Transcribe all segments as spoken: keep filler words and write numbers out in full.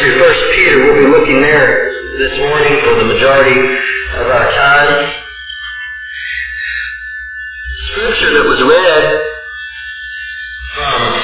to First Peter. We'll be looking there this morning for the majority of our time. Scripture that was read from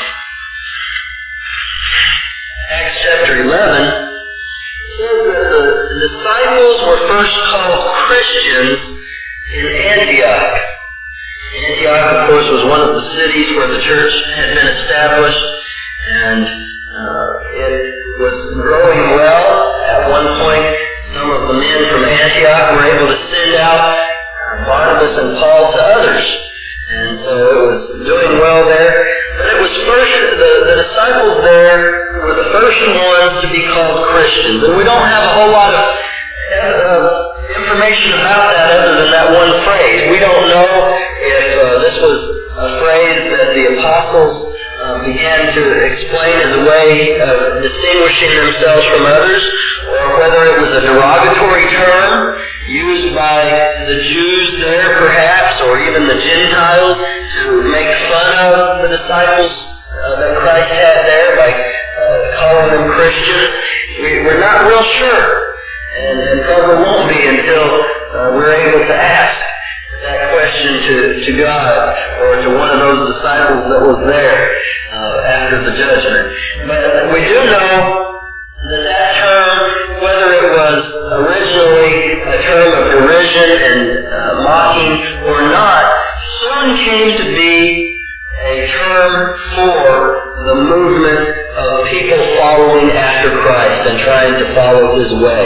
Acts chapter eleven says that the disciples were first called Christians in Antioch. Antioch, of course, was one of the cities where the church had been established, and uh, it was growing well. At one point, some of the men from Antioch were able to send out Barnabas and Paul to others. And so it was doing well there. But it was first, the, the disciples there were the first ones to be called Christians. And we don't have a whole lot of uh, information about that other than that one phrase. We don't know if uh, this was a phrase that the apostles uh, began to explain as a way of distinguishing themselves from others, or whether it was a derogatory term used by the Jews there perhaps, or even the Gentiles, to make fun of the disciples uh, that Christ had there by uh, calling them Christians. We, we're not real sure, and, and probably won't be until uh, we're able to ask that question to, to God or to one of those disciples that was there uh, after the judgment. But we do know that that term, whether it was originally a term of derision and uh, mocking or not, soon came to be a term for the movement of people following after Christ and trying to follow His way.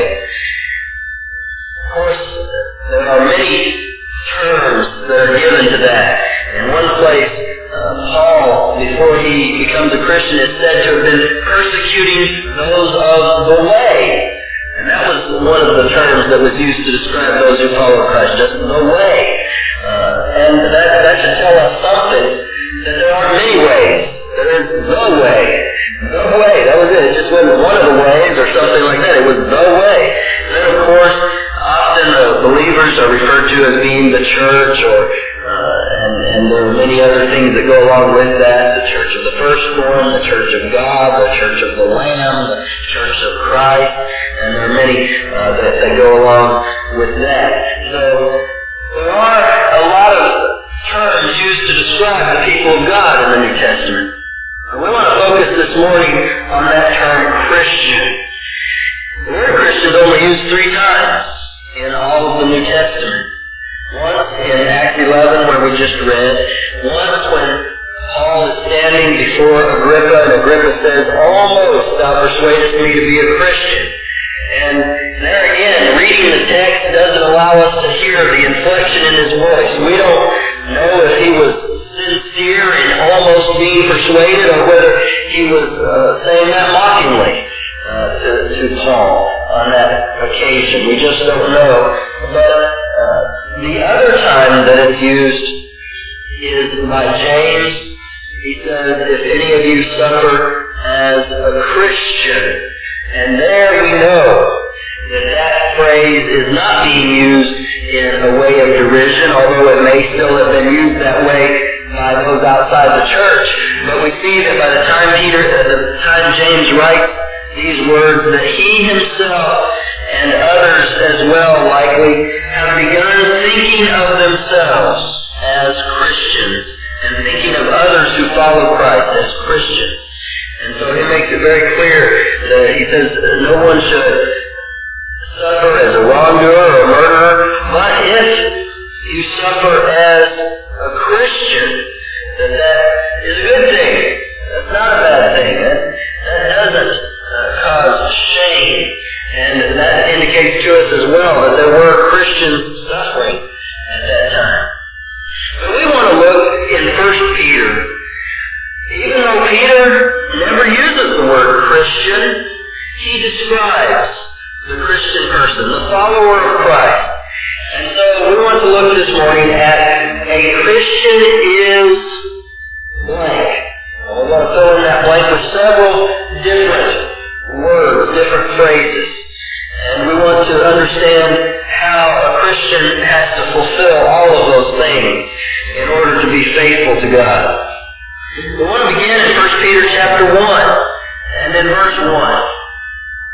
Of course, there are many terms that are given to that. In one place, uh, Paul, before he becomes a Christian, is said to have been persecuting those of the way. And that was one of the terms that was used to describe those who follow Christ, just the way. Uh, and that, that should tell us something, that there are many ways. There is the way. The way, that was it. It just wasn't one of the ways or something like that. It was the way. And then, of course, often the believers are referred to as being the church, or uh, and, and there are many other things that go along with that. The church of the firstborn, the church of God, the church of the Lamb, the church of Christ, and there are many uh, that, that go along with that. So there are a lot of terms used to describe the people of God in the New Testament. We want to focus this morning on that term Christian. The word Christian is only used three times in all of the New Testament. Once in Acts eleven, where we just read. Once when Paul is standing before Agrippa, and Agrippa says, "Almost thou persuadest me to be a Christian." And there again, reading the text doesn't allow us to hear the inflection in his voice. We don't know if he was sincere in almost being persuaded, or whether he was uh, saying that mockingly uh, to, to Paul on that occasion. We just don't know. But uh, the other time that it's used is by James. He says, "If any of you suffer as a Christian," and there we know that that phrase is not being used in a way of derision, although it may still have been used that way by those outside the church. But we see that by the time Peter, at the time James writes these words, that he himself and others as well likely have begun thinking of themselves as Christians and thinking of others who follow Christ as Christians. And so he makes it very clear that he says no one should suffer as a wrongdoer or a murderer, but if you suffer as a Christian, then that is a good thing. That's not a bad thing. That, that doesn't uh, cause shame. And that indicates to us as well that there were Christians suffering at that time. But we want to look in First Peter. Even though Peter never uses the word Christian, he describes the Christian person, the follower of Christ. And so we want to look this morning at a Christian is blank. And we're going to fill in that blank with several different words, different phrases. And we want to understand how a Christian has to fulfill all of those things in order to be faithful to God. We want to begin in First Peter chapter one, and in verse one.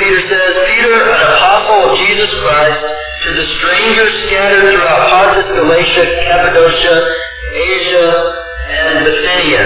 Peter says, Peter, an apostle of Jesus Christ, to the strangers scattered throughout Pontus, Galatia, Cappadocia, Asia, and Bithynia.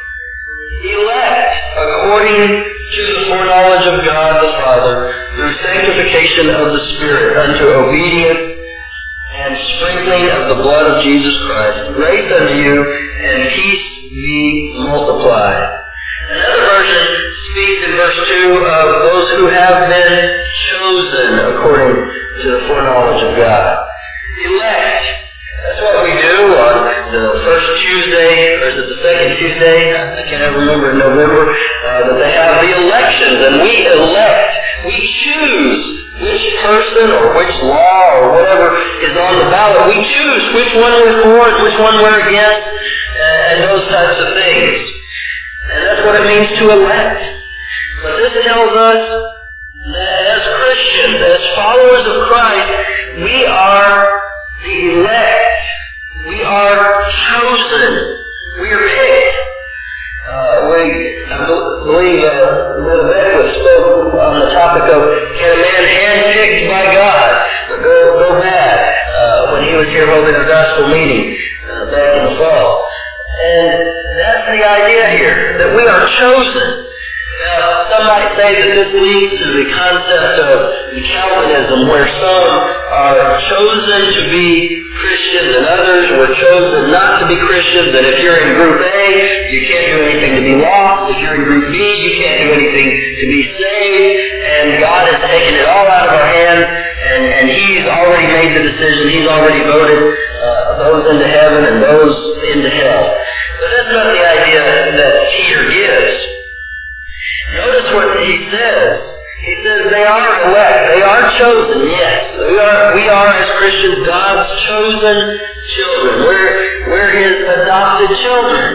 Elect according to the foreknowledge of God the Father, through sanctification of the Spirit, unto obedience and sprinkling of the blood of Jesus Christ. Grace unto you, and peace be multiplied. Another version speaks in verse two of those who have been chosen according to the foreknowledge of God. Elect. That's what we do on the first Tuesday, or is it the second Tuesday? I can't remember in November, uh, that they have the elections, and we elect, we choose which person or which law or whatever is on the ballot. We choose which one we're for and which one we're against, and those types of things. And that's what it means to elect. But this tells us that as Christians, as followers of Christ, we are the elect. We are chosen. We are picked. Uh, we, I believe uh, Little Beckwith spoke on the topic of, can a man handpicked by God go, go bad, uh, when he was here holding a gospel meeting uh, back in the fall. And that's the idea here, that we are chosen. Now, some might say that this leads to the concept of Calvinism, where some are chosen to be Christians and others were chosen not to be Christians, and if you're in group A, you can't do anything to be lost. If you're in group B, you can't do anything to be saved, and God has taken it all out of our hands, and, and He's already made the decision. He's already voted uh, those into heaven and those into hell. But that's not the idea that Peter gives. Notice what he says. He says they are elect. They are chosen, yes. We are, we are as Christians, God's chosen children. We're, we're His adopted children.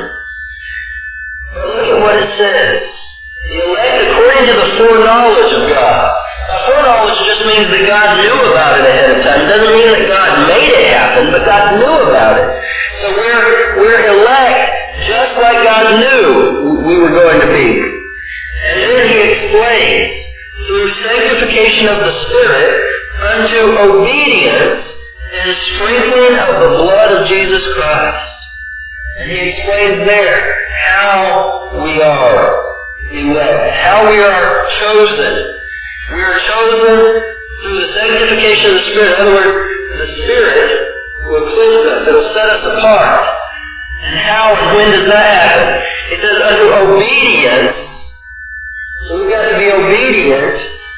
But look at what it says. The elect according to the foreknowledge of God. Now, foreknowledge just means that God knew about it ahead of time. It doesn't mean that God made it happen, but God knew about it. So we're, we're elect just like God knew we were going to be. And then he explains, through sanctification of the Spirit, unto obedience and sprinkling of the blood of Jesus Christ. And he explains there how we are elect, how we are chosen. We are chosen through the sanctification of the Spirit. In other words, the Spirit will cleanse us. It will set us apart. And how and when does that happen? It says unto obedience. So we've got to be obedient,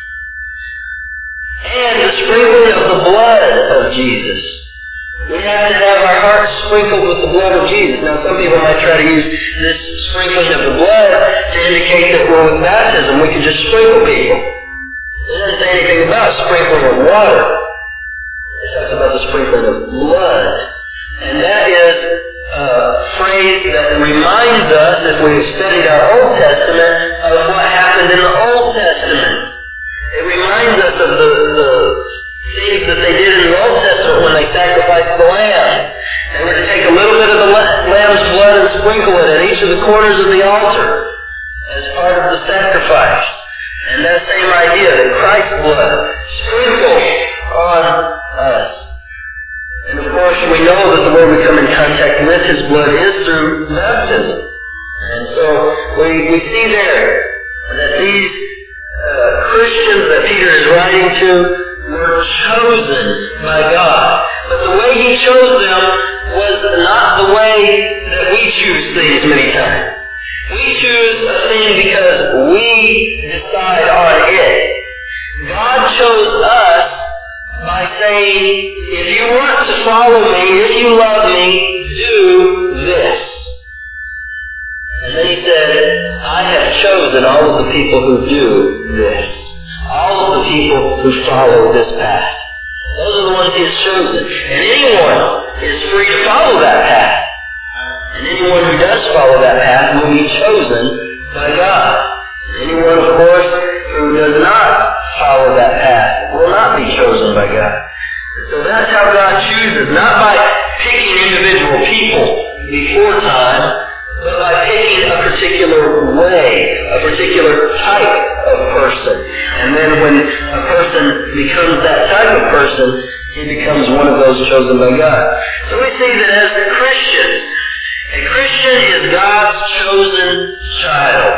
and the sprinkling of the blood of Jesus. We have to have our hearts sprinkled with the blood of Jesus. Now, some people might try to use this sprinkling of the blood to indicate that, well, with baptism, we can just sprinkle people. It doesn't say anything about sprinkling of water. It talks about the sprinkling of blood. And that is a phrase that reminds us, if we've studied our Old Testament, of what happened in the Old Testament. It reminds us of the, the things that they did in the Old Testament when they sacrificed the lamb. They were to take a little bit of the lamb's blood and sprinkle it at each of the corners of the altar as part of the sacrifice. And that same idea, that Christ's blood sprinkled on us. And of course, we know that the way we come in contact with His blood is through baptism. And so we, we see there that these uh, Christians that Peter is writing to were chosen by God. But the way He chose them was not the way that we choose things many times. We choose a thing because we decide on it. God chose us by saying, if you want to follow me, if you love me, do this. And then he said, I have chosen all of the people who do this. All of the people who follow this path. Those are the ones he has chosen. And anyone is free to follow that path. And anyone who does follow that path will be chosen by God. Anyone, of course, who does not follow that path will not be chosen by God. So that's how God chooses, not by picking individual people before time, but by picking a particular way, a particular type of person. And then when a person becomes that type of person, he becomes one of those chosen by God. So we see that as a Christian, a Christian is God's chosen child.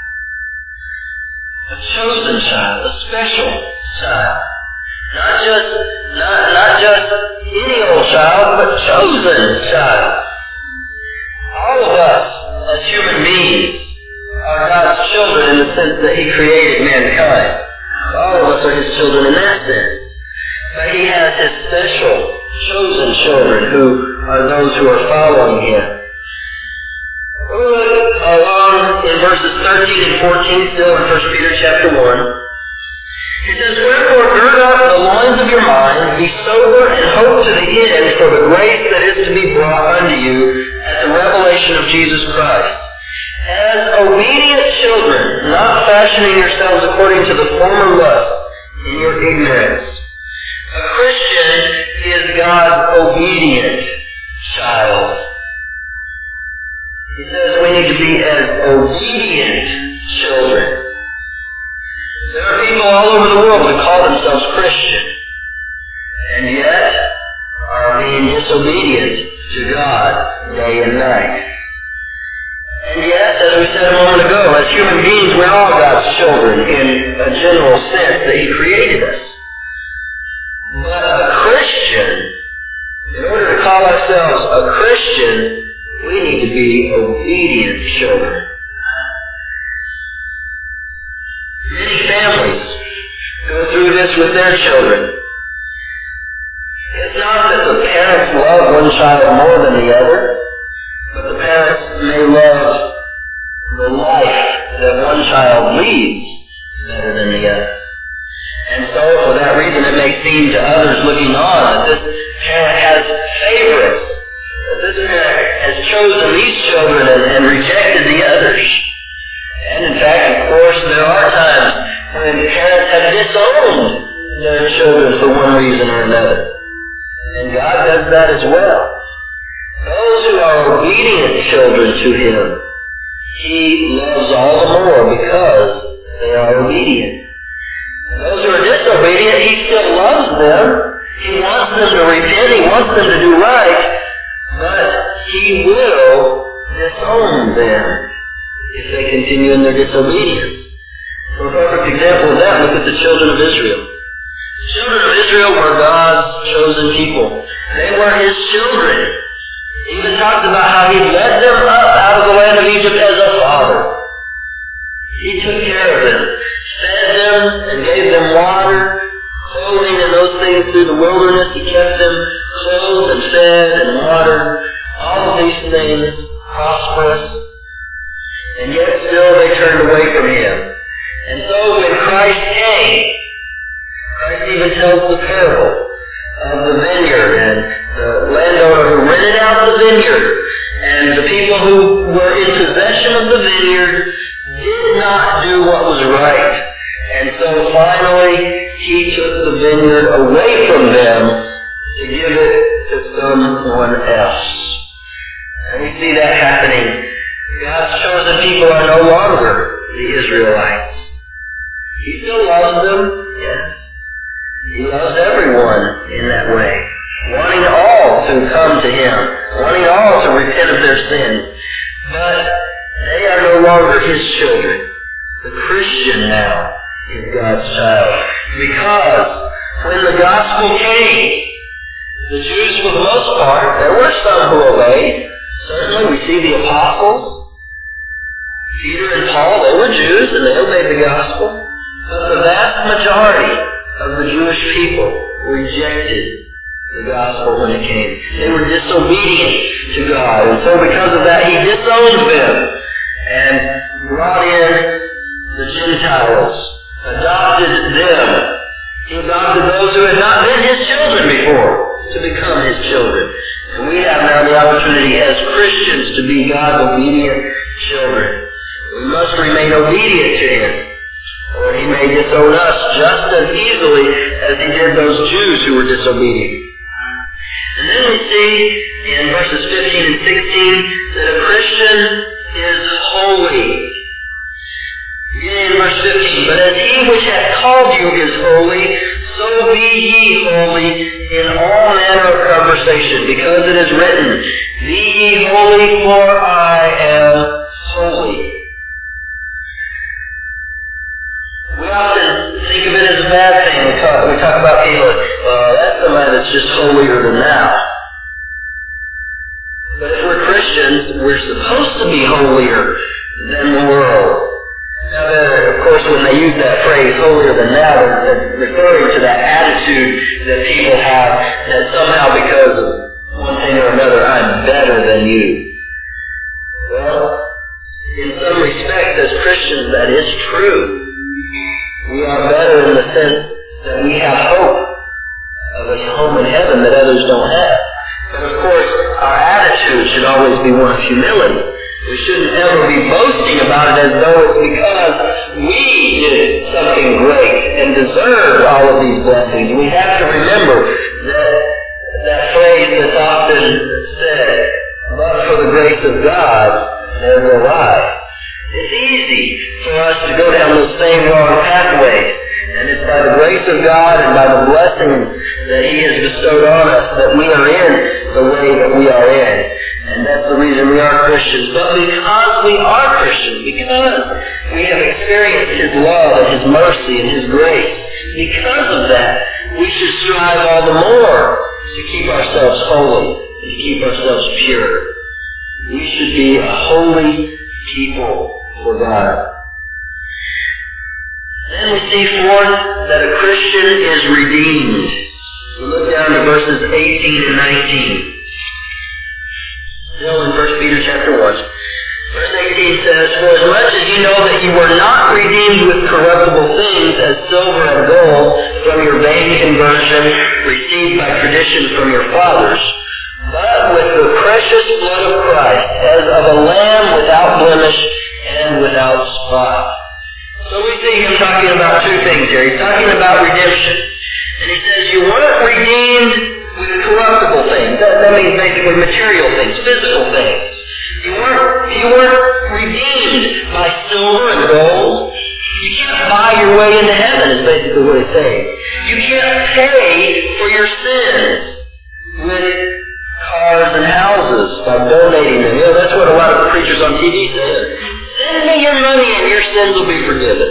A chosen child, a special child. Not just, not, not just any old child, but chosen child. All of us, as human beings, are God's children in the sense that He created mankind. All of us are His children in that sense. But He has His special, chosen children who are those who are following Him. We'll look along in verses thirteen and fourteen still in First Peter chapter one. It says, "Wherefore gird up the loins of your mind, be sober, and hope to the end for the grace that is to be brought unto you at the revelation of Jesus Christ. As obedient children, not fashioning yourselves according to the former lust in your ignorance." A Christian is God's obedient child. He says we need to be as obedient children. There are people all over the world who call themselves Christian, and yet are being disobedient to God day and night. And yet, as we said a moment ago, as human beings, we're all God's children in a general sense that He created us. But a Christian, in order to call ourselves a Christian, we need to be obedient children. Many families go through this with their children. It's not that the parents love one child more than the other, but the parents may love the life that one child leads better than the other. And so, for that reason, it may seem to others looking on that this parent has favorites, that this parent has chosen these children and, and rejected the others. And in fact, of course, there are times when parents have disowned their children for one reason or another. And God does that as well. Those who are obedient children to Him, He loves all the more because they are obedient. And those who are disobedient, He still loves them. He wants them to repent. He wants them to do right. But He will disown them if they continue in their disobedience. For a perfect example of that, look at the children of Israel. The children of Israel were God's chosen people. They were His children. He even talks about how He led them up out of the land of Egypt as a father. He took care of them, fed them and gave them water, clothing and those things through the wilderness. He kept them clothed and fed and watered. All of these things prosperous. And yet still they turned away from Him. And so when Christ came, Christ even tells the parable of the vineyard and the landowner who rented out the vineyard, and the people who were in possession of the vineyard did not do what was right. And so finally He took the vineyard away from them to give it to someone else. And we see that happening. God's chosen people are no longer the Israelites. He still loves them, yes. He loves everyone in that way, wanting all to come to Him, wanting all to repent of their sins. But they are no longer His children. The Christian now is God's child. Because when the gospel came, the Jews for the most part, there were some who obeyed. Certainly we see the apostles, Peter and Paul, they were Jews and they obeyed the gospel. But the vast majority of the Jewish people rejected the gospel when it came. They were disobedient to God. And so because of that, He disowned them and brought in the Gentiles, adopted them. He adopted those who had not been His children before to become His children. And we have now the opportunity as Christians to be God's obedient children. We must remain obedient to Him, or He may disown us just as easily as He did those Jews who were disobedient. And then we see in verses fifteen and sixteen that a Christian is holy. Beginning in verse fifteen, but as he which hath called you is holy, so be ye holy in all manner of conversation, because it is written, be ye holy, for I am holy. We often think of it as a bad thing. We talk, we talk about people, well, that's somebody that's just holier than thou. But if we're Christians, we're supposed to be holier than the world. Now, of course, when they use that phrase, holier than thou, they're referring to that attitude that people have that somehow because of one thing or another, I'm better than you. Well, in some respects, as Christians, that is true. We are better in the sense that we have hope of a home in heaven that others don't have. But of course, our attitude should always be one of humility. We shouldn't ever be boasting about it as though it's because we did something great and deserved all of these blessings. We have to remember that that phrase that's often said, but for the grace of God, there go I. It's easy for us to go down those same wrong pathways. And it's by the grace of God and by the blessings that He has bestowed on us that we are in the way that we are in. And that's the reason we are Christians. But because we are Christians, because we have experienced His love and His mercy and His grace, because of that, we should strive all the more to keep ourselves holy and to keep ourselves pure. We should be a holy people for God. Then we see fourth that a Christian is redeemed. We look down to verses eighteen and nineteen. Still in First Peter chapter one. Verse eighteen says, for as much as you know that you were not redeemed with corruptible things as silver and gold from your vain conversion received by tradition from your fathers, but with the precious blood of Christ, as of a lamb without blemish and without spot. So we see him talking about two things here. He's talking about redemption. And he says you weren't redeemed with corruptible things. That, that means basically material things, physical things. You weren't, you weren't redeemed by silver and gold. You can't buy your way into heaven is basically what he's saying. You can't pay for your sins with cars and houses by donating them. You know, that's what a lot of preachers on T V say. Send me your money and your sins will be forgiven.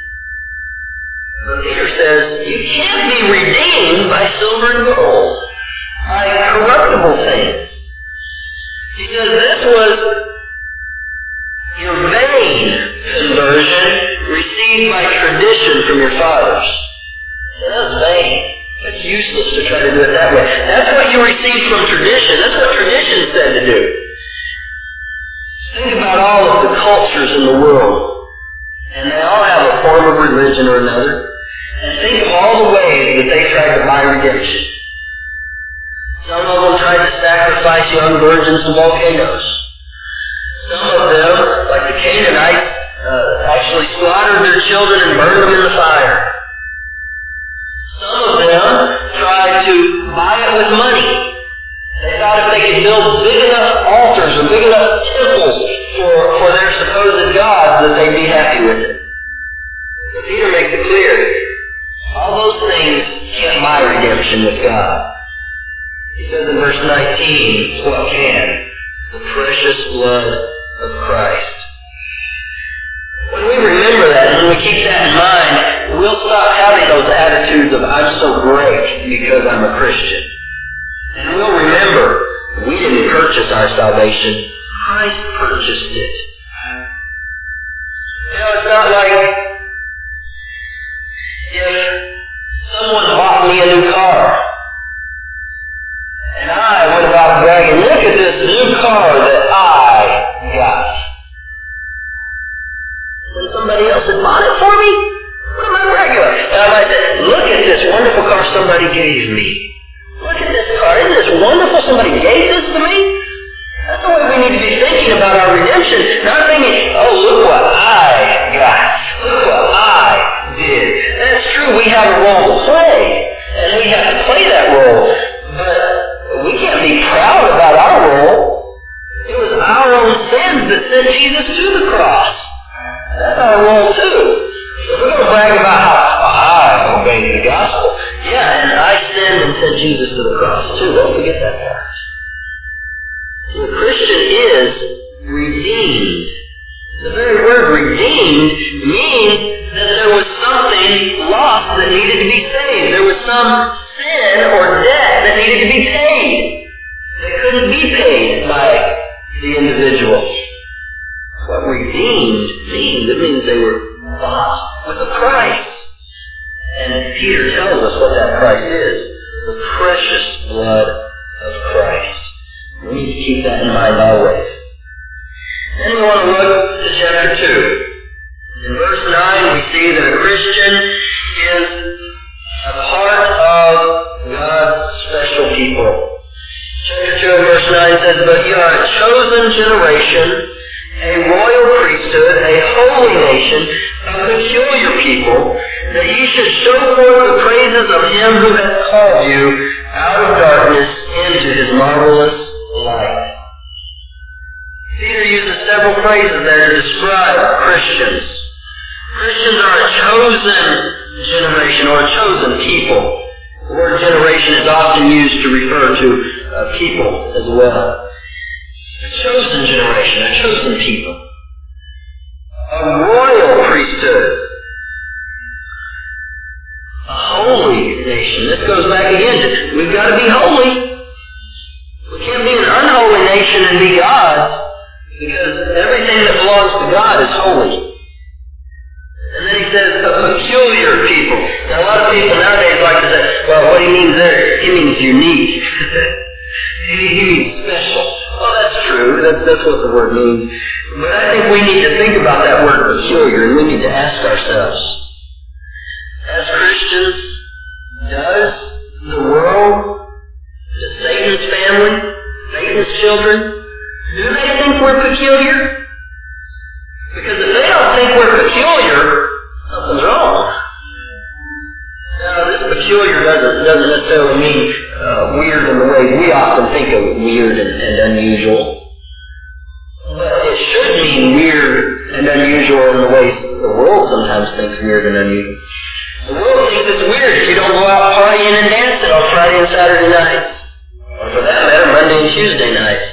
But Peter says, you can't be redeemed by silver and gold, by corruptible things. He says this was your vain conversion received by tradition from your fathers. So that's vain. That's useless to try to do it that way. That's what you received from tradition. That's what tradition said to do. Think about all of the cultures in the world, and they all have a form of religion or another, and think of all the ways that they tried to buy redemption. Some of them tried to sacrifice young virgins to volcanoes. Some of them, like the Canaanites, uh, actually slaughtered their children and burned them in the fire. Some of them tried to buy it with money. They thought if they could build big enough altars or big enough temples for, for their supposed gods that they'd be happy with it. But Peter makes it clear, all those things can't buy redemption with God. He says in verse nineteen, what can? The precious blood of Christ. When we remember that and when we keep that in mind, we'll stop having those attitudes of I'm so great because I'm a Christian. And we'll remember, we didn't purchase our salvation. Christ purchased it. You know, it's not like if someone bought me a new car, and I went about bragging, look at this new car that I got. When somebody else had bought it for me, what am I bragging about? And I might say, look at this wonderful car somebody gave me. Look at this car. Isn't this wonderful? Somebody gave this to me? That's the way we need to be thinking about our redemption. Not thinking, oh, look what I got. Look what I did. That's true. We have a role to play. And we have to play that role. But we can't be proud about our role. It was our own sins that sent Jesus to the cross. That's our role too. sent Jesus to the cross too. Don't forget that part. See, a Christian is redeemed. The very word redeemed means that there was something lost that needed to be saved. There was some sin or debt that needed to be paid. That couldn't be paid by the individual. What redeemed means, it means they were bought with a price. And Peter tells us what that price is. The precious blood of Christ. We need to keep that in mind always. Then we want to look to chapter two. In verse nine we see that a Christian is a part of God's special people. Chapter two and verse nine says, "But you are a chosen generation, a royal priesthood, a holy nation, a peculiar people, that ye should show forth the praises of him who hath called you out of darkness into his marvelous light." Peter uses several phrases there to describe Christians. Christians are a chosen generation or a chosen people. The word generation is often used to refer to uh, people as well. A chosen generation, a chosen people. A royal priesthood. A holy nation. This goes back again to, we've got to be holy. We can't be an unholy nation and be God's, because everything that belongs to God is holy. And then he says, a peculiar people. Now a lot of people nowadays like to say, well, what he means there, he means unique. he, he means special. Well, that's true. That's, that's what the word means. But I think we need to think about that word peculiar, and we need to ask ourselves, as Christians, does the world, does Satan's family, Satan's children, do they think we're peculiar? Because if they don't think we're peculiar, something's wrong. Now, this peculiar doesn't, doesn't necessarily mean uh, weird in the way we often think of weird and, and unusual. But it should mean weird and unusual in the way the world sometimes thinks weird and unusual. The world thinks it's weird if you don't go out partying and dancing on Friday and Saturday nights. Or for that matter, Monday and Tuesday nights.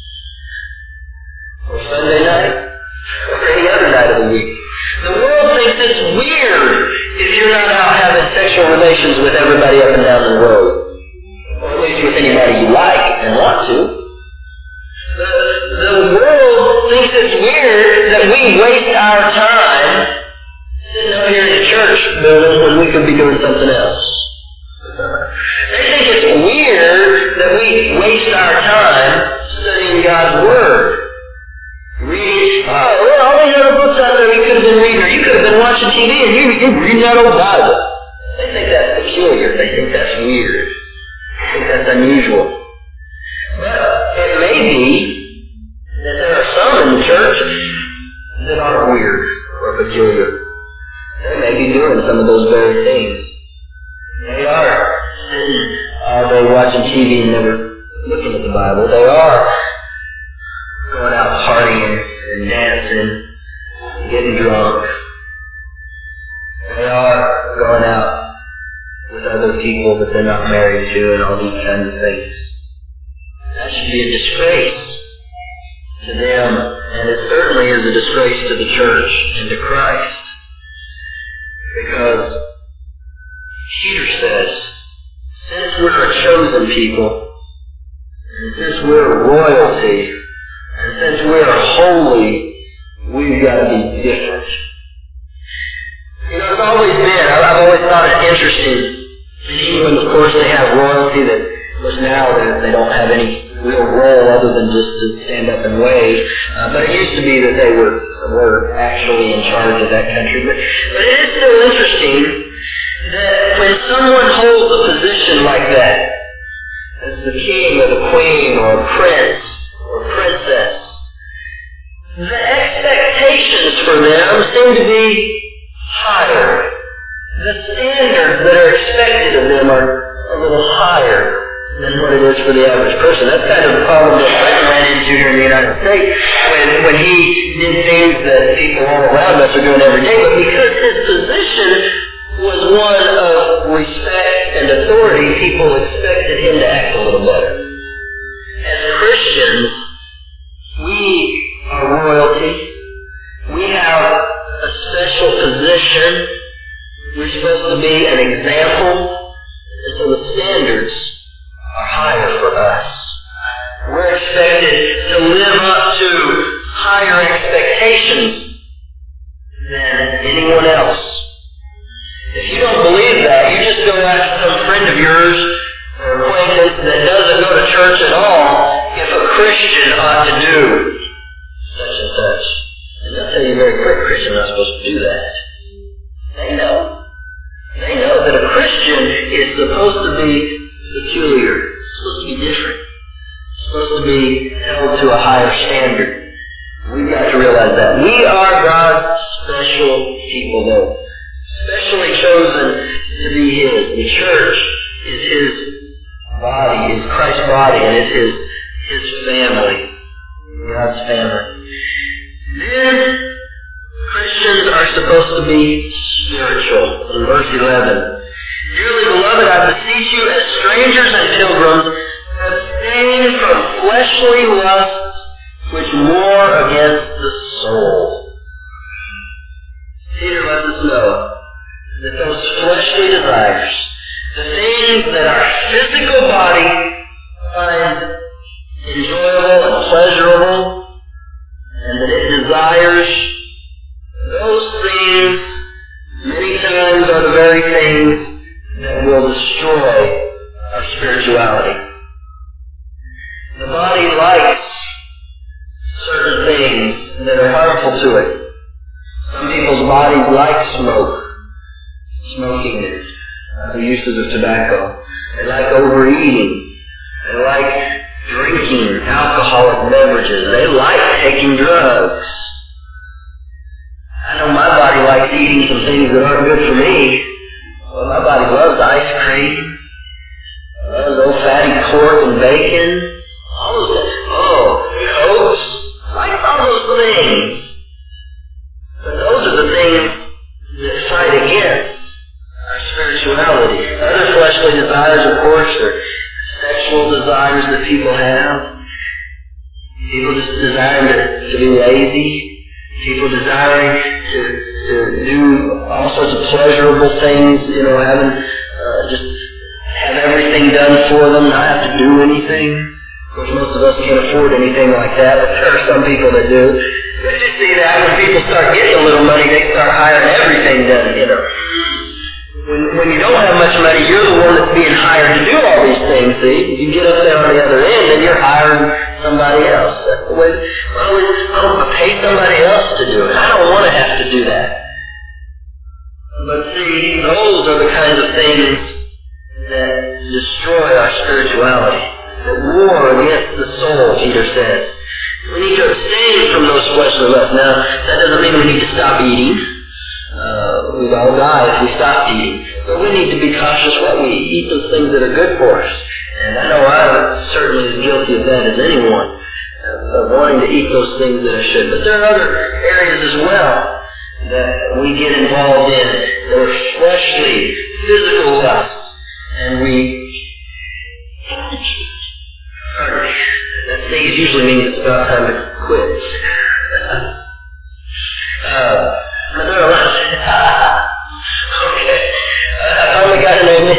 Or Sunday night. Or any other night of the week. The world thinks it's weird if you're not out having sexual relations with everybody up and down the road. Or at least with anybody you like and want to. The, the world thinks it's weird that we waste our time sitting up here in the church building when we could be doing something else. They think it's weird that we waste our time studying God's Word. Reading, oh, well, all these other books out there you could have been reading, or you could have been watching T V and you, you're reading that old Bible. They think that's peculiar. They think that's weird. They think that's unusual. But it may be that there are some in the church that aren't weird or peculiar. They may be doing some of those very things. They are sitting all day watching T V and never looking at the Bible. They are going out partying and dancing, getting drunk. They are going out with other people that they're not married to and all these kinds of things. That should be a disgrace to them, and it certainly is a disgrace to the church and to Christ. Because Peter says, since we're a chosen people, and since we're royalty, and since we're holy, we've got to be different. You know, it's always been, I've always thought it interesting, in England, of course, they have royalty that, of course, now they don't have any real role other than just to stand up and wave. Uh, but it used to be that they were, were actually in charge of that country. But, but it is still interesting that when someone holds a position like that, as the king or the queen or a prince or princess, the expectations for them seem to be higher. The standards that are expected of them are a little higher than what it is for the average person. That's kind of the problem that Clinton ran into here in the United States when, when he did things that people all around us are doing every day. But because his position was one of respect and authority, people expected him to act a little better. As Christians, we are royalty. We have a special position. We're supposed to be an example. And so the standards are higher for us. We're expected to live up to higher expectations than anyone else. If you don't believe that, you just go ask some friend of yours or acquaintance that doesn't go to church at all if a Christian ought to do such and such. And they'll tell you very quick, Christians are not supposed to do that. They know. They know that a Christian is supposed to be peculiar. It's supposed to be different. It's supposed to be held to a higher standard. We've got to realize that. We are God's special people, though. Specially chosen to be His. The church is His body, is Christ's body, and it's His, His family. God's family. Then, Christians are supposed to be spiritual. In verse eleven. Dearly beloved, I beseech you as strangers and pilgrims, abstain from fleshly lusts which war against the soul. Peter lets us know that those fleshly desires, the things that our physical body finds enjoyable and pleasurable, and that it desires, those things many times are the very things that will destroy our spirituality. The body likes certain things that are harmful to it. Some people's bodies like smoke. Smoking is uh, the uses of tobacco. They like overeating. They like drinking alcoholic beverages. They like taking drugs. I know my body likes eating some things that aren't good for me. Well, my body loves ice cream. Loves old fatty pork and bacon. All those things. Oh, Cokes. Likes all those things. But those are the things that fight against our spirituality. Other fleshly desires, of course, are sexual desires that people have. People just desiring to, to be lazy. People desiring to, to do all sorts of pleasurable things, you know, having uh, just have everything done for them, not have to do anything. Of course, most of us can't afford anything like that, but there are some people that do. But you see that when people start getting a little money, they start hiring everything done, you know. When, when you don't have much money, you're the one that's being hired to do all these things, see? If you get up there on the other end, then you're hiring somebody else. That's the way, well, I don't pay somebody else to do it. I don't want to have to do that. But see, those are the kinds of things that destroy our spirituality, that war against the soul, Peter says. We need to abstain from those fleshly lusts. Now, that doesn't mean we need to stop eating. Uh, we'd all die if we stopped eating. But we need to be cautious what we eat. Eat those things that are good for us. And I know I'm certainly as guilty of that as anyone, uh, of wanting to eat those things that I should. But there are other areas as well that we get involved in that are fleshly, physical lusts. And we... That stage usually means it's about time to quit. uh, but there are lots of... okay. Uh, I finally got an amen.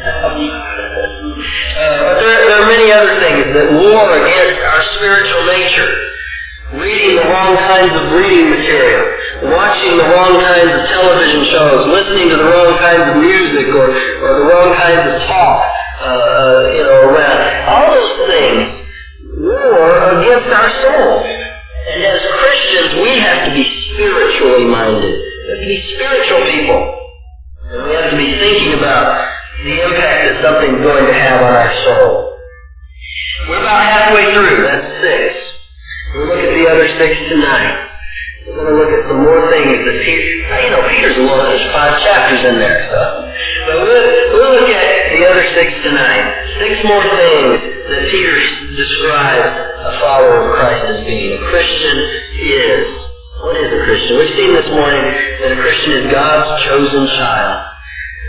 uh, but there, there are many other things that war against our spiritual nature. Reading the wrong kinds of reading material. Watching the wrong kinds of television shows. Listening to the wrong kinds of music or, or the wrong kinds of talk. Uh, uh, you know, around. All those things war against our soul. And as Christians, we have to be spiritually minded. We have to be spiritual people. And we have to be thinking about the impact that something's going to have on our soul. We're about halfway through. That's six. We'll look at the other six tonight. We're going to look at some more things that Peter... You know, Peter's long. There's five chapters in there, so... But we'll, we'll look at the other six tonight. Six more things that Peter describes a follower of Christ as being. A Christian is. What is a Christian? We've seen this morning that a Christian is God's chosen child.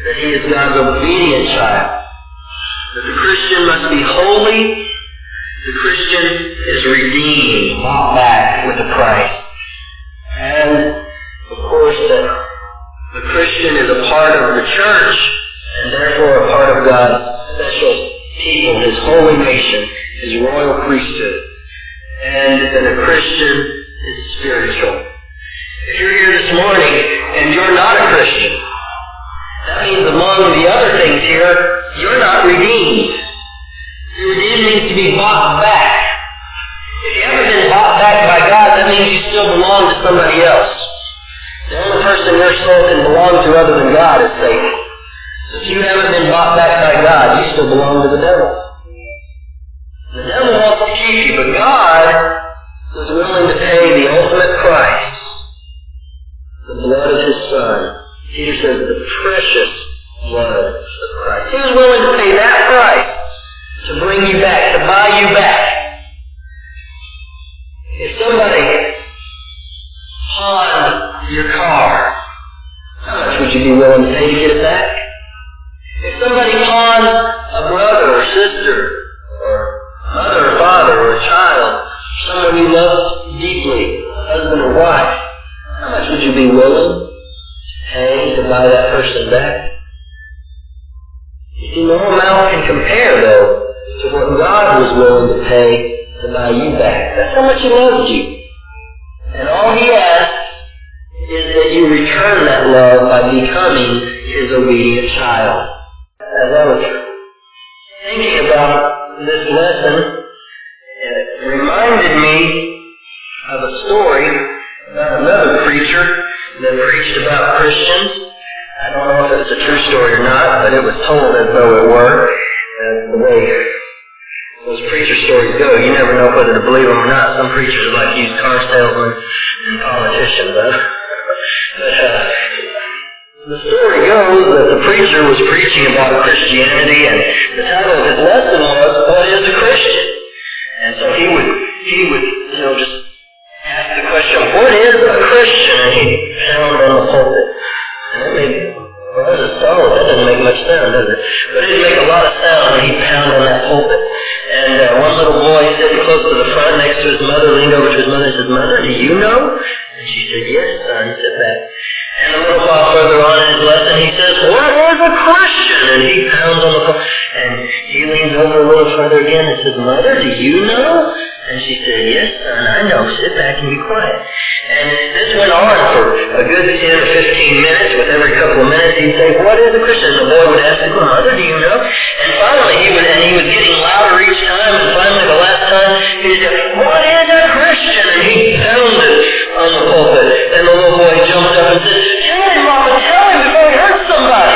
that he is God's obedient child. That the Christian must be holy. The Christian is redeemed, bought back with a price. And, of course, that the Christian is a part of the church, and therefore a part of God's special people, his holy nation, his royal priesthood. And that a Christian is spiritual. If you're here this morning and you're not a Christian, that means among the other things here, you're not redeemed. Your redeemed means to be bought back. If you haven't been bought back by God, that means you still belong to somebody else. The only person your soul can belong to other than God is Satan. So if you haven't been bought back by God, you still belong to the devil. The devil wants to keep you, but God was willing to pay the ultimate price. The blood of his Son. Peter says the precious blood of Christ. He was willing to pay that price to bring you back, to buy you back. If somebody pawned your car, how much would you be willing to pay to get it back? If somebody pawned a brother or sister, or mother or father or a child, someone you loved deeply, husband or wife, how much would you be willing to pay to buy that person back? You see, no amount can compare, though, to what God was willing to pay to buy you back. That's how much he loved you. And all he asks is that you return that love by becoming his obedient child. As I was thinking about this lesson, it reminded me of a story about another preacher that preached about Christians. I don't know if it's a true story or not, but it was told as though it were. And the way those preacher stories go, you never know whether to believe them or not. Some preachers like used car salesmen and politicians, huh? But, uh, the story goes that the preacher was preaching about Christianity, and the title of his lesson was, "What is a Christian?" And so he would, he would, you know, just ask the question, "What is a Christian?" And he'd pound on the pulpit. And it made, well, that was solid. That doesn't make much sound, does it? But it'd make a lot of sound when he'd pound on that pulpit. And uh, one little boy sitting close to the front next to his mother leaned over to his mother and said, "Mother, do you know?" And she said, "Yes, son." He said that. And a little while further on in his lesson, he says, "What is a Christian?" And he pounds on the pulpit. And he leans over a little further again and says, "Mother, do you know?" And she said, "Yes, son, I know. Sit back and be quiet." And this went on for a good ten or fifteen minutes. With every couple of minutes, he'd say, "What is a Christian?" And the boy would ask him, "Mother, do you know?" And finally, he would, and he was getting louder each time. And finally, the last time, he said, "What is a Christian?" And he pounded on the pulpit. And the little boy jumped up and said, "Tell him, Mama, tell him before he hurts somebody."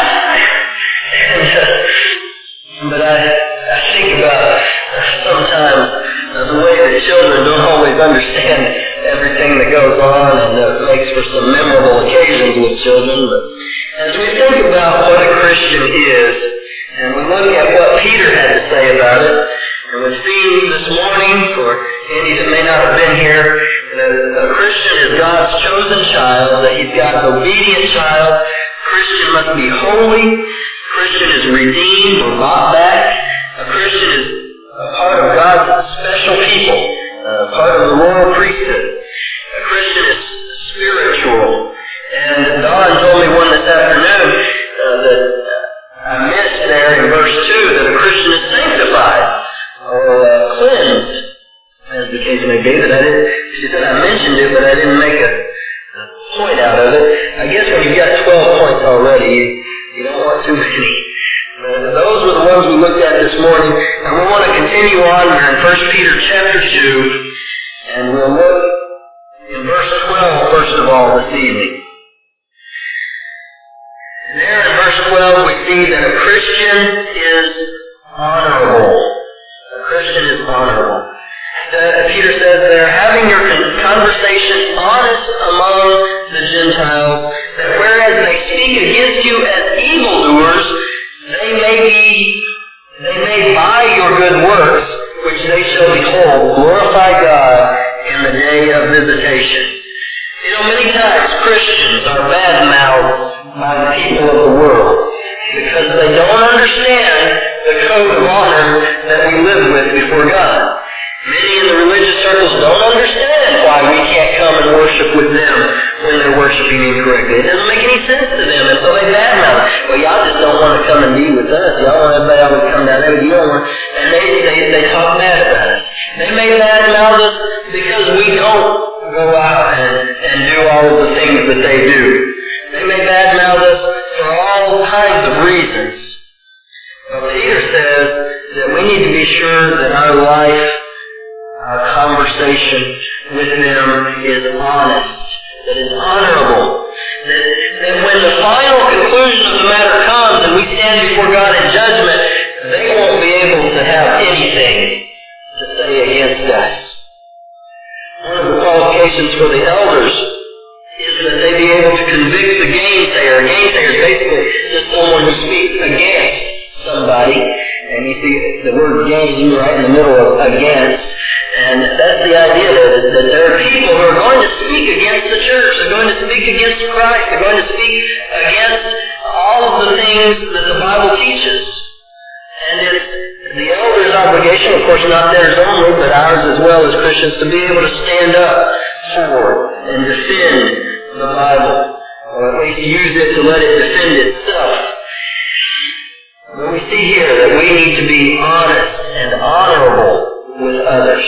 and, uh, but I, I think about uh, sometimes uh, the way that children don't always understand everything that goes on, and uh, makes for some memorable occasions with children. But as we think about what a Christian is, and we look at what Peter had to say about it, and we've seen this morning, for any that may not have been here, that a Christian is God's chosen child, that he's God's obedient child. Christian must be holy. Christian is redeemed or bought back. A Christian is a part of God's special people, uh, part of the royal priesthood. A Christian is spiritual. And Don told me one this afternoon uh, that I missed there in verse two that a Christian is sanctified or uh, cleansed, as the case may be. That I didn't. She said I mentioned it, but I didn't make a, a point out of it. I guess when you've got twelve points already, you, you don't want too many. Uh, those were the ones we looked at this morning, and we want to continue on. We're in First Peter chapter two, and we'll look in verse twelve first of all this evening. There in verse twelve we see that a Christian is honorable. A Christian is honorable. Uh, Peter says there, having your conversation honest among the Gentiles, that whereas they speak against you as evildoers, they may be, they may by your good works, which they shall behold, glorify God in the day of visitation. You know, many times Christians are bad-mouthed by the people of the world. It doesn't make any sense to them, and so they badmouth it. Well, y'all just don't want to come and be with us. Y'all want everybody always come down there, but you don't want. And they they they talk bad about us. They may badmouth us because we don't go out and and do all of the things that they do. They may badmouth us for all kinds of reasons. But Peter says that we need to be sure that our life, our conversation with them is honest, that is honorable, that, that when the final conclusion of the matter comes and we stand before God in judgment, they won't be able to have anything to say against us. One of the qualifications for the elders is that they be able to convict the gainsayer. A gainsayer is basically just someone who speaks against somebody, and you see the word gain right in the middle of against, and that's the idea that, that there are people who are going to speak against the church, they're going to speak against Christ, they're going to speak against all of the things that the Bible teaches. And it's the elder's obligation, of course not theirs only, but ours as well as Christians, to be able to stand up for and defend the Bible, or at least use it to let it defend itself. But we see here that we need to be honest and honorable with others.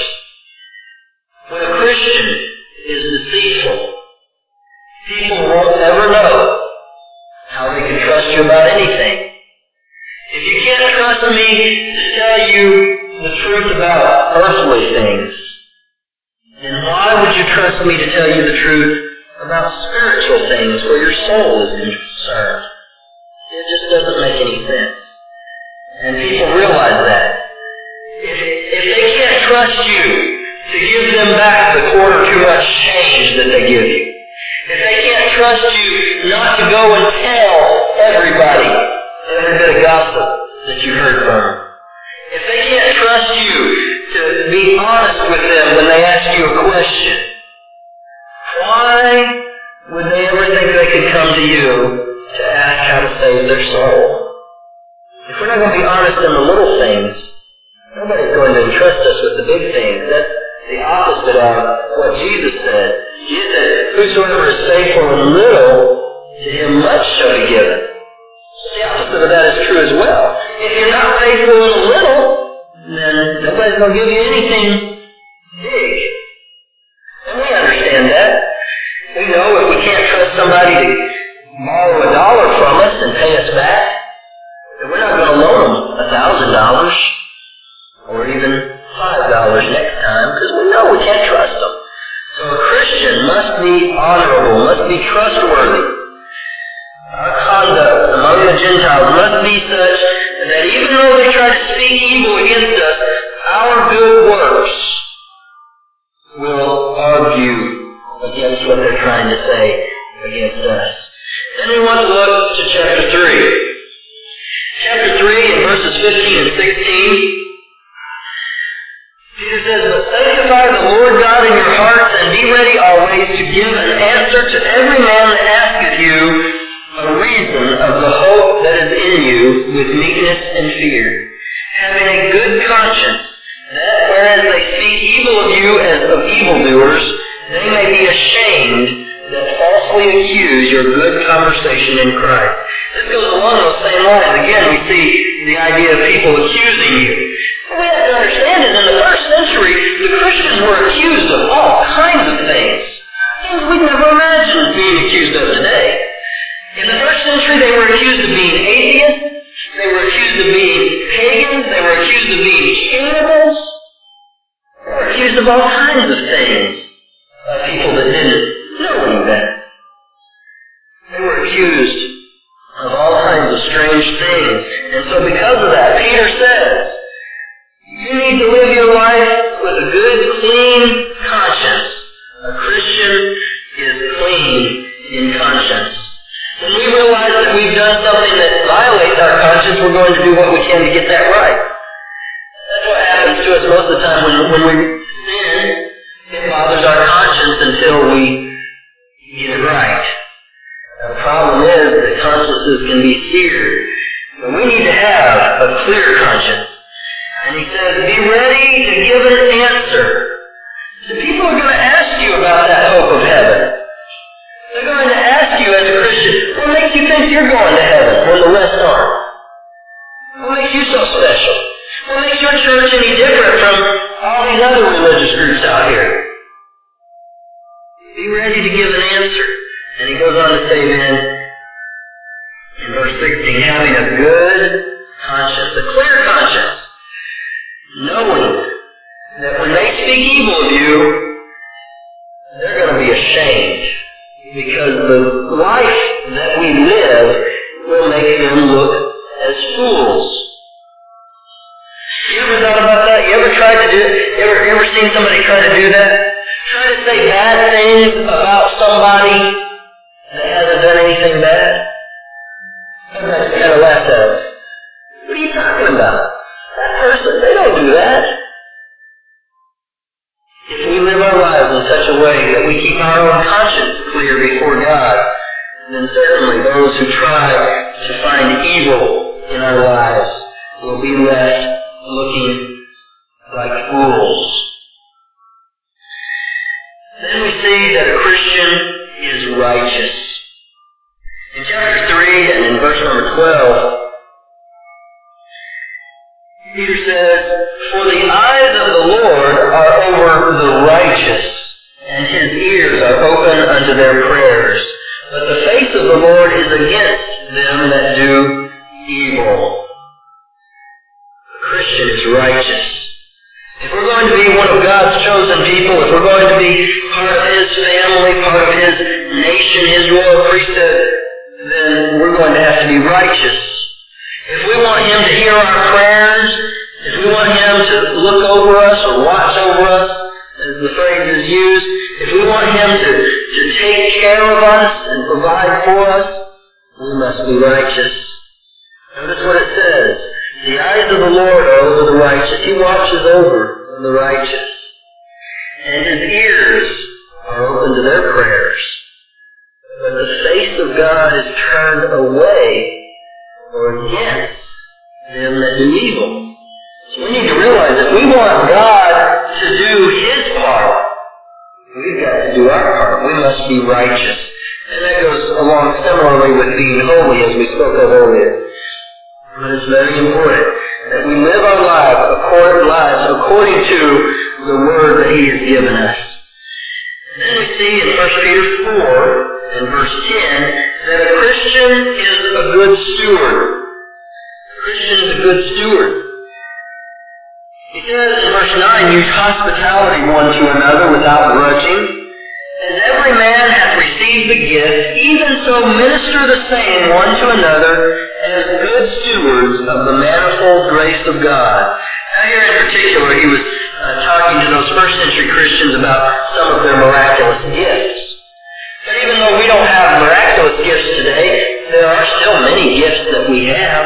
When a Christian is deceitful, people won't ever know how they can trust you about anything. If you can't trust me to tell you the truth about earthly things, then why would you trust me to tell you the truth about spiritual things where your soul is concerned? It just doesn't make any sense. And people realize that. If, if they can't trust you to give them back the quarter too much change that they give you, if they can't trust you not to go and tell everybody every bit of gossip that you heard from them, if they can't trust you to be honest with them when they ask you a question, why would they ever think they could come to you to ask how to save their soul? If we're not going to be honest in the little things, nobody's going to entrust us with the big things. That's the opposite of what Jesus said. Jesus said, whosoever is faithful in little, to him much shall be given. So the opposite of that is true as well. If you're not faithful in a little, then nobody's going to give you anything big. And we understand that. We know if we can't trust somebody to borrow a dollar from us and pay us back, we're not going to loan them a thousand dollars or even five dollars next time because we know we can't trust them. So a Christian must be honorable, must be trustworthy. Our conduct among the Gentiles must be such that even though they try to speak evil against us, our good works will argue against what they're trying to say against us. Then we want to look to chapter three. Chapter three, in verses fifteen and sixteen, Peter says, but sanctify the Lord God in your hearts, and be ready always to give an answer to every man that asketh you a reason of the hope that is in you with meekness and fear, having a good conscience, that whereas they speak evil of you as of evildoers, they may be ashamed that falsely accuse your good conversation in Christ. This goes along those same lines. Again, we see the idea of people accusing you. What we have to understand is in the first century, the Christians were accused of all kinds of things. Things we'd never imagined being accused of today. In the first century, they were accused of being atheists. They were accused of being pagans. They were accused of being cannibals. They were accused of all kinds of things by people that didn't know any better. They were accused of all kinds of strange things. And so because of that, Peter says, you need to live your life with a good, clean conscience. A Christian is clean in conscience. When we realize that we've done something that violates our conscience, we're going to do what we can to get that right. That's what happens to us most of the time when, when we sin. It bothers our conscience until we get it right. The problem is that consciences can be seared. But we need to have a clear conscience. And he says, be ready to give an answer. So people are going to ask you about that hope of heaven. They're going to ask you as a special? What makes your church any different from all these other religious groups out here? Be ready to give an answer. And he goes on to say then, in verse sixteen, having a good conscience, a clear conscience, knowing that when they speak evil of you, they're going to be ashamed, because the life that we live will make them look as fools. You ever thought about that? You ever tried to do it? You ever, you ever seen somebody try to do that? Try to say bad things about somebody that hasn't done anything bad? Sometimes you kind of laugh at them. What are you talking about? That person, they don't do that. If we live our lives in such a way that we keep our own conscience clear before God, then certainly those who try to find evil in our lives will be left looking like fools. Then we see that a Christian is righteous. In chapter three and in verse number twelve, Peter says, for the eyes of the Lord are over the righteous, and his ears are open unto their prayers. But the face of the Lord is against them that do evil. The Christian is righteous. If we're going to be one of God's chosen people, if we're going to be part of His family, part of His nation, His royal priesthood, then we're going to have to be righteous. If we want Him to hear our prayers, if we want Him to look over us or watch over us, as the phrase is used, if we want Him to, to take care of us and provide for us, we must be righteous. Notice what it says. The eyes of the Lord are over the righteous. He watches over the righteous. And His ears are open to their prayers. But the face of God is turned away or against them that do evil. So we need to realize if we want God to do His part, we've got to do our part. We must be righteous. And that goes along similarly with being holy, as we spoke of earlier. But it's very important that we live our lives according, lives according to the Word that He has given us. And then we see in First Peter four and verse ten that a Christian is a good steward. A Christian is a good steward. He says in verse nine, use hospitality one to another without grudging. As every man hath received the gift, even so minister the same one to another as good stewards of the manifold grace of God. Now here in particular, he was uh, talking to those first century Christians about some of their miraculous gifts. But even though we don't have miraculous gifts today, there are still many gifts that we have.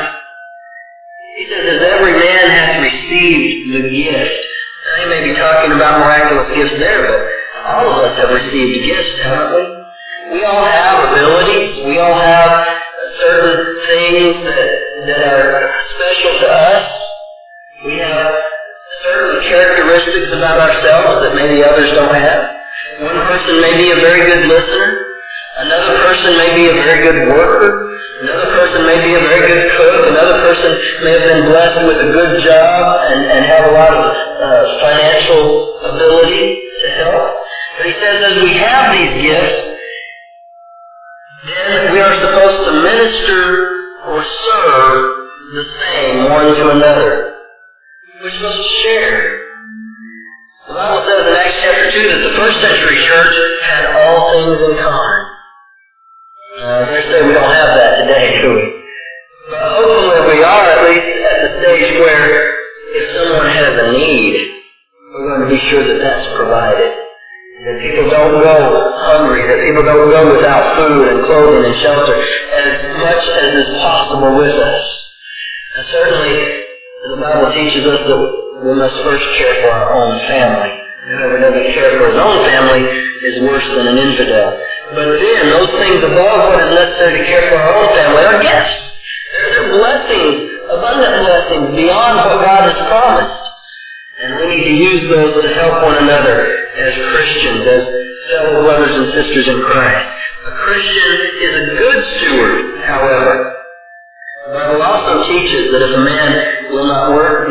He says, as every man hath received the gift. Now he may be talking about miraculous gifts there, but all of us have received gifts, haven't we? We all have abilities. We all have certain things that, that are special to us. We have certain characteristics about ourselves that maybe others don't have. One person may be a very good listener. Another person may be a very good worker. Another person may be a very good cook. Another person may have been blessed with a good job and, and have a lot of uh, financial ability to help. But he says as we have these gifts, then we are supposed to minister or serve the same one to another. We're supposed to share. The Bible says in Acts chapter two that the first century church had all things in common. Uh, they say we don't have that today, do we? But hopefully we are at least at the stage where if someone has a need, we're going to be sure that that's provided. That people don't go hungry, that people don't go without food and clothing and shelter as much as is possible with us. And certainly, the Bible teaches us that we must first care for our own family. Whoever doesn't care for his own family is worse than an infidel. But then, those things above what is necessary to care for our own family are gifts. They're blessings, abundant blessings beyond what God has promised. And we need to use those to help one another as Christians, as fellow brothers and sisters in Christ. A Christian is a good steward, however. The Bible also teaches that if a man will not work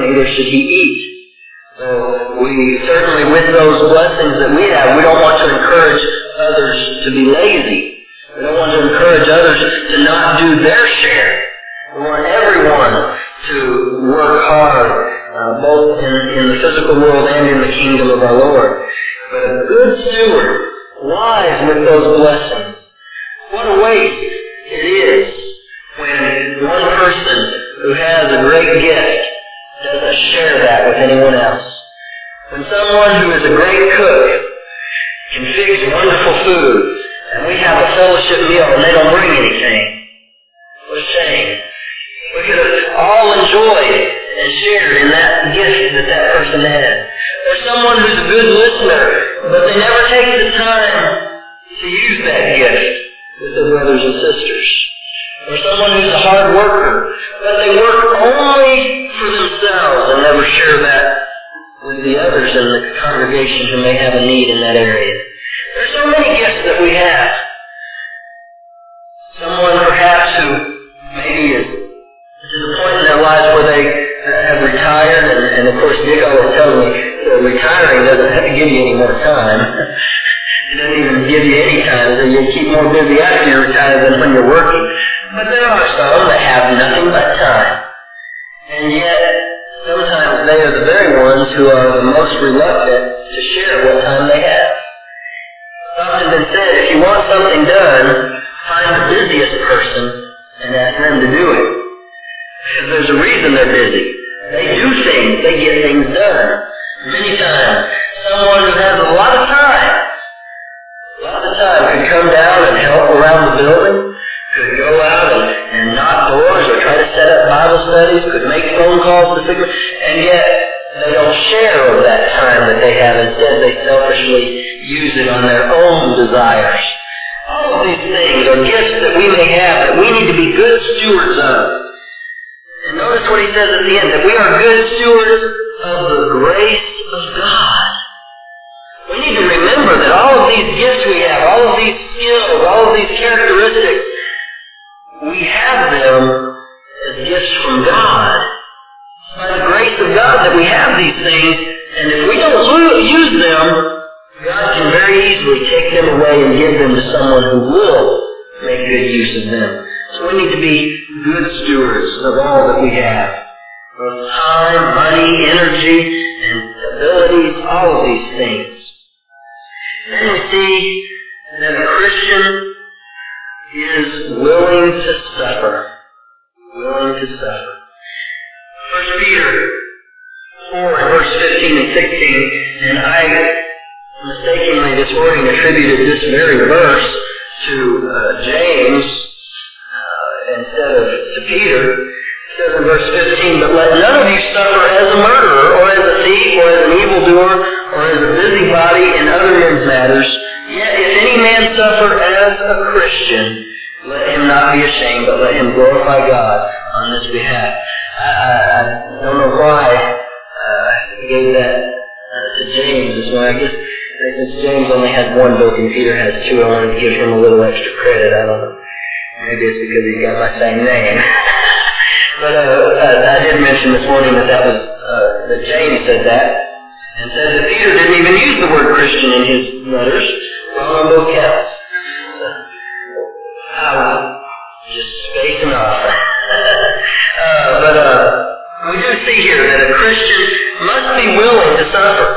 neither should he eat. So we certainly, with those blessings that we have, we don't want to encourage others to be lazy. We don't want to encourage others to not do their share. We want everyone to work hard, uh, both in, in the physical world and in the kingdom of our Lord. But a good steward, wise with those blessings. What a waste it is when one person who has a great gift doesn't share that with anyone else. When someone who is a great cook can fix wonderful food, and we have a fellowship meal and they don't bring anything, what a shame. We could have all enjoyed and shared in that gift that that person had. Or someone who's a good listener, but they never take the time to use that gift with their brothers and sisters. Or someone who's a hard worker, but they work only for themselves and never share that with the others in the congregation who may have a need in that area. There's so many gifts that we have. Someone perhaps who maybe is to the point in their lives where they have retired, and, and of course Dick always tells me that retiring doesn't have to give you any more time. It doesn't even give you any time, so you keep more busy after you retire than when you're working. But there are some that have nothing but time. And yet, sometimes they are the very ones who are the most reluctant to share what time they have. It's often been said, if you want something done, find the busiest person and ask them to do it. Because there's a reason they're busy. They do things. They get things done. Many times, someone who has a lot of time, a lot of time could come down and help around the building, could go out and, and knock doors or try to set up Bible studies, could make phone calls to people, and yet they don't share of that time that they have. Instead, they selfishly use it on their own desires. All of these things are gifts that we may have that we need to be good stewards of. And notice what he says at the end, that we are good stewards of the grace of God. We need to remember that all of these gifts we have, all of these skills, all of these characteristics, we have them as gifts from God. It's by the grace of God that we have these things, and if we don't use them, God can very easily take them away and give them to someone who will make good use of them. So we need to be good stewards of all that we have. Of time, money, energy, and abilities, all of these things. Then we see that a Christian is willing to suffer. Willing to suffer. First Peter four and verse fifteen and sixteen, and I mistakenly this morning attributed this very verse to uh, James uh, instead of to Peter. It says in verse fifteen, but let none of you suffer as a murderer, or as a thief, or as an evildoer, or as a busybody in other men's matters. Yet if any man suffer as a Christian, let him not be ashamed, but let him glorify God on this behalf. I, I, I don't know why uh, I gave that uh, to James this morning. I guess since James only had one book and Peter has two, I wanted to give him a little extra credit. I don't know. Maybe it's because he's got my same name. But uh, uh, I did mention this morning that that was uh, that James said that, and said that Peter didn't even use the word Christian in his letters. Wrong on both counts. So, I'm just spacing off. uh, but uh, we do see here that a Christian must be willing to suffer.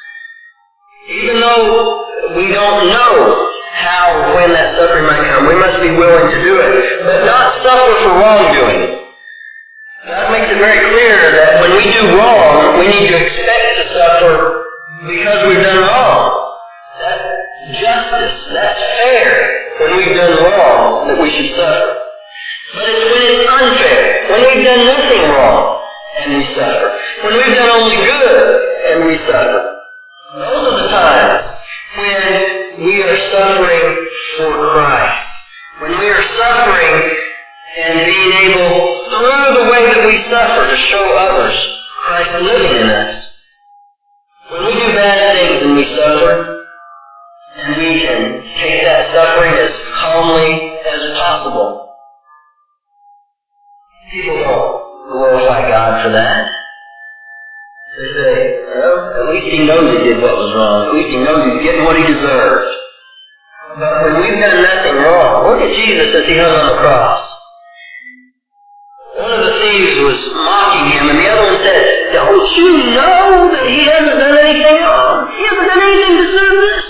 Even though we don't know how or when that suffering might come, we must be willing to do it. But not suffer for wrongdoing. God makes it very clear that when we do wrong, we need to expect to suffer because we've done wrong. That's justice. That's fair when we've done wrong that we should suffer. But it's when it's unfair, when we've done nothing wrong and we suffer. When we've done only good and we suffer. Those are the times when we are suffering for Christ. When we are suffering and being able, through the way that we suffer, to show others Christ living in us. When we do bad things and we suffer, and we can take that suffering as calmly as possible, people don't glorify God for that. At least he knows he did what was wrong. At least he knows he's getting what he deserved. But when we've done nothing wrong, look at Jesus as he hung on the cross. One of the thieves was mocking him, and the other one said, "Don't you know that he hasn't done anything wrong? He hasn't done anything to deserve this."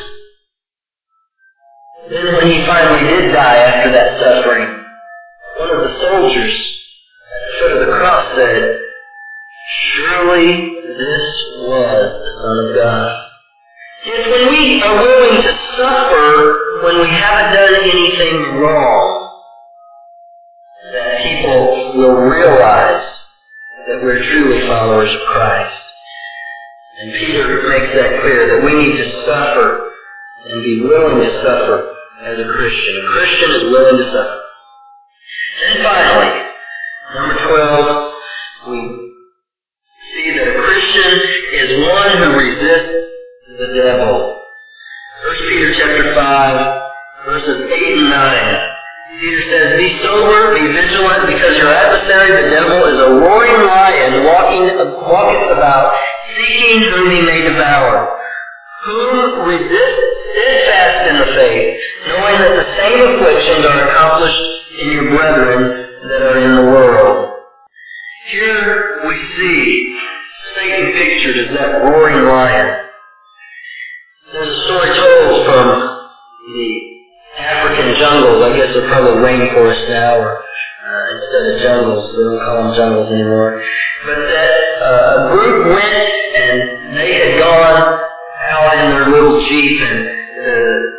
Then when he finally did die after that suffering, one of the soldiers at the foot of the cross said, "Surely this was the Son of God." Yes, when we are willing to suffer when we haven't done anything wrong, that people will realize that we're truly followers of Christ. And Peter makes that clear, that we need to suffer and be willing to suffer as a Christian. A Christian is willing to suffer. And finally, number twelve, we see that a Christian is one who resists the devil. First Peter chapter five, verses eight and nine. Peter says, "Be sober, be vigilant, because your adversary, the devil, is a roaring lion, walking, walketh about, seeking whom he may devour. Whom resist steadfast in the faith, knowing that the same afflictions are accomplished in your brethren that are in the world." Here we see Satan pictured as that roaring lion. There's a story told from the African jungles. I guess they're probably rainforests now, or uh, instead of jungles. We don't call them jungles anymore. But that uh, a group went, and they had gone out in their little jeep, and the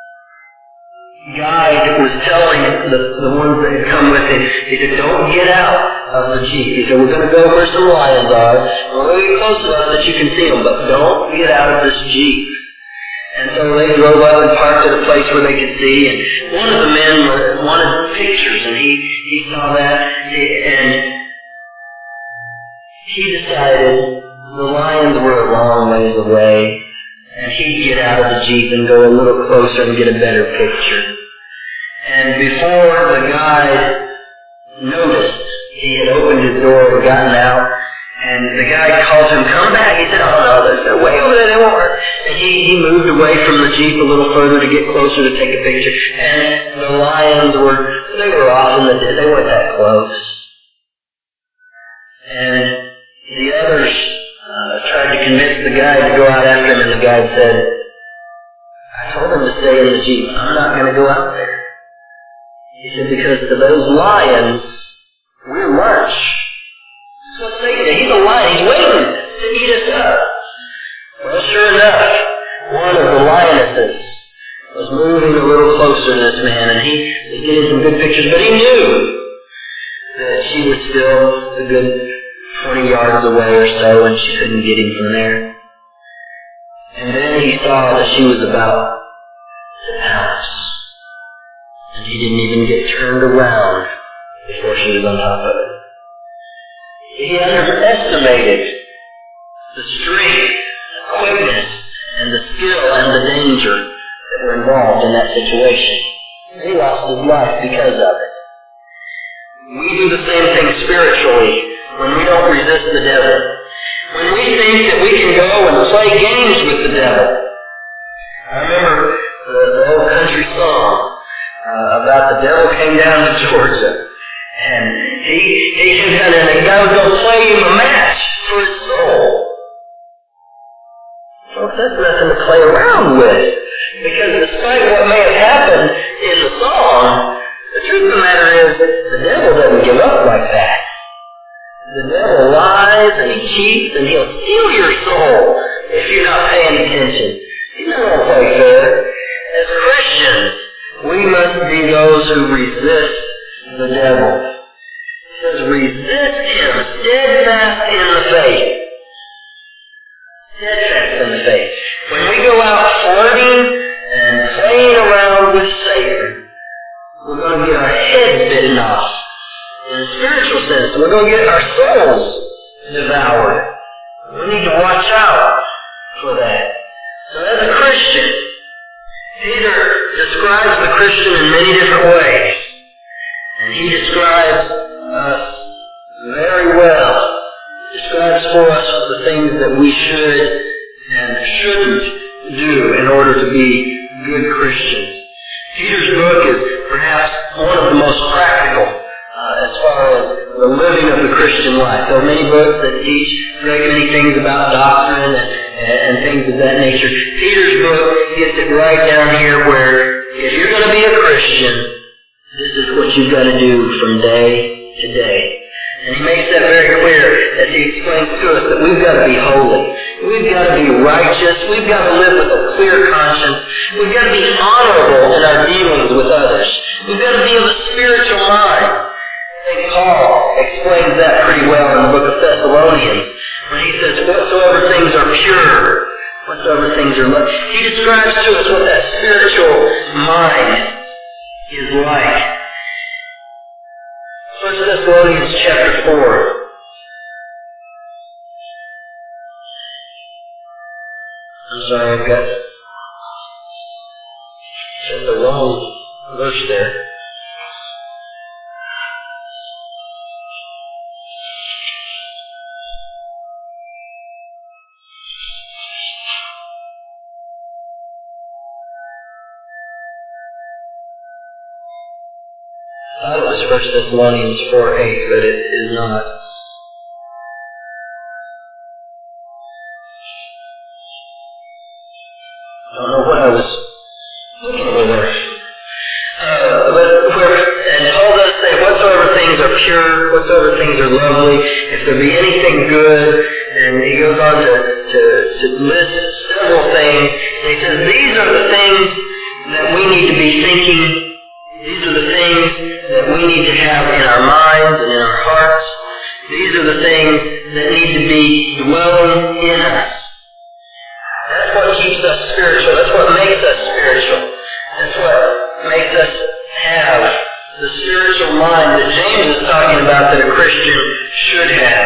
guide was telling the, the ones that had come with him, he said, "Don't get out of the jeep." He said, "We're going to go where some lions are. We're going to get close enough that you can see them, but don't get out of this jeep." And so they drove up and parked at a place where they could see, and one of the men wanted pictures, and he, he saw that, and he decided the lions were a long ways away, and he'd get out of the jeep and go a little closer and get a better picture. And before the guide noticed, he had opened his door and gotten out, and the guy called him, "Come back." He said, "Oh no, they're, they're way over there, they won't hurt." And he, he moved away from the jeep a little further to get closer to take a picture. And the lions were, they were off in the distance, they weren't that close. And the others uh, tried to convince the guy to go out after him, and the guy said, "I told him to stay in the jeep. I'm not going to go out there." He said, "Because to those lions, we're lunch." So Satan, he's a lion. He's waiting to eat us up. Well, sure enough, one of the lionesses was moving a little closer to this man, and he was getting some good pictures, but he knew that she was still a good twenty yards away or so, and she couldn't get him from there. And then he saw that she was about to pounce, and he didn't even get turned around before she was on top of it. He underestimated the strength, the quickness, and the skill and the danger that were involved in that situation. He lost his life because of it. We do the same thing spiritually when we don't resist the devil. When we think that we can go and play games with the devil. I remember the, the old country song uh, about the devil came down to Georgia. And he, he came down and the guy was going to play him a match for his soul. Folks, that's nothing to play around with. Because despite what may have happened in the song, the truth of the matter is the devil doesn't give up like that. The devil lies and he cheats and he'll steal your soul if you're not paying attention. He's not going to play fair. As Christians, we must be those who resist the devil. It says, resist him, steadfast in the faith. Steadfast in the faith. When we go out flirting and playing around with Satan, we're going to get our heads bitten off. In a spiritual sense, we're going to get our souls devoured. We need to watch out for that. So as a Christian, Peter describes the Christian in many different ways. And he describes us very well. He describes for us the things that we should shouldn't do in order to be good Christians. Peter's book is perhaps one of the most practical uh, as far as the living of the Christian life. There are many books that teach great many things about doctrine and, and things of that nature. Peter's book gets it right down here where if you're going to be a Christian, this is what you've got to do from day to day. And he makes that very clear as he explains to us that we've got to be holy. We've got to be righteous. We've got to live with a clear conscience. We've got to be honorable in our dealings with others. We've got to be of a spiritual mind. Saint Paul explains that pretty well in the book of Thessalonians when he says, whatsoever things are pure, whatsoever things are lovely. He describes to us what that spiritual mind is like. First Thessalonians chapter four. I'm sorry, I've got just the wrong verse there. I thought it was First Thessalonians four eight, but it is not. I don't know what I was looking for there. Uh, but where, and Paul does say, whatsoever things are pure, whatsoever things are lovely, if there be anything good, and he goes on to, to, to list several things. And he says, these are the things that we need to be thinking. These are the things that we need to have in our minds and in our hearts. These are the things that need to be dwelling in us. That's what keeps us spiritual. That's what makes us spiritual. That's what makes us have the spiritual mind that James is talking about that a Christian should have.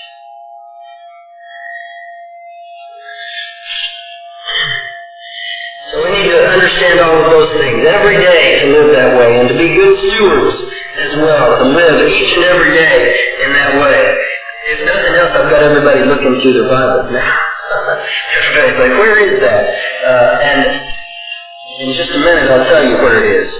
So we need to understand all of those things every day to live that way and to be good stewards as well, to live each and every day in that way. If nothing else, I've got everybody looking through their Bibles now. Everybody's like, where is that? Uh, and in just a minute, I'll tell you where it is.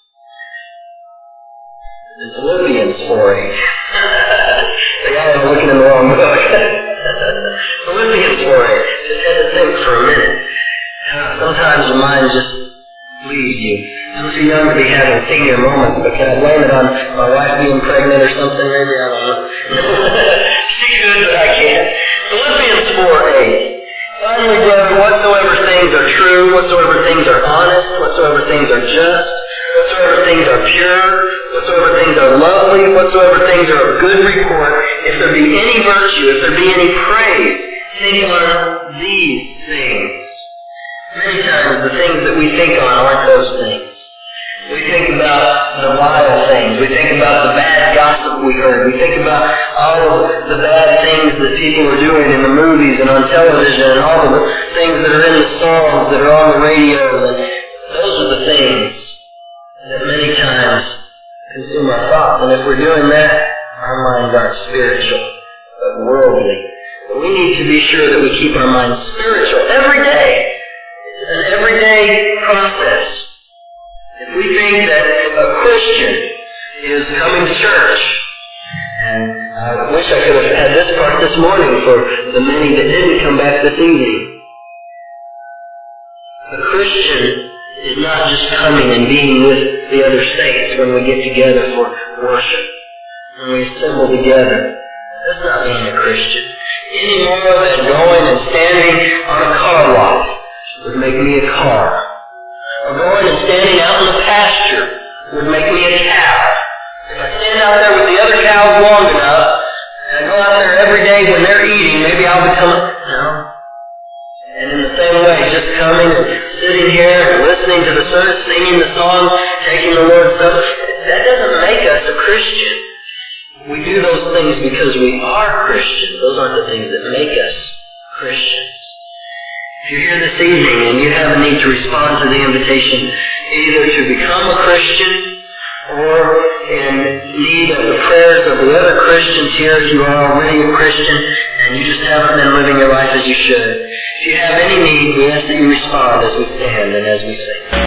It's Philippians four eight. See, I was looking in the wrong book. Philippians four eight. Just had to think for a minute. Sometimes your mind just leaves you. I'm too young to be having senior moments, but can I blame it on my wife being pregnant or something? Maybe, I don't know. She could, but I can't. Philippians four eight. Finally, brethren, whatsoever things are true, whatsoever things are honest, whatsoever things are just, whatsoever things are pure, whatsoever things are lovely, whatsoever things are of good report, if there be any virtue, if there be any praise, think on these things. Many times the things that we think on aren't those things. We think about the vile things. We think about the bad gossip we heard. We think about all of the bad things that people are doing in the movies and on television and all of the things that are in the songs that are on the radio. And those are the things that many times consume our thoughts. And if we're doing that, our minds aren't spiritual, but worldly. But we need to be sure that we keep our minds spiritual every day. An everyday process. If we think that a Christian is coming to church, and I wish I could have had this part this morning for the many that didn't come back this evening. A Christian is not just coming and being with the other saints when we get together for worship, when we assemble together. That's not being a Christian. Any more than going and standing on a car lot would make me a car. Or going and standing out in the pasture would make me a cow. If I stand out there with the other cows long enough, and I go out there every day when they're eating, maybe I'll become a... No. And in the same way, just coming and sitting here and listening to the service, singing the song, taking the Lord's Supper, that doesn't make us a Christian. We do those things because we are Christians. Those aren't the things that make us Christians. If you're here this evening and you have a need to respond to the invitation either to become a Christian or in need of the prayers of the other Christians here, if you are already a Christian and you just haven't been living your life as you should. If you have any need, we ask that you respond as we stand and as we sing.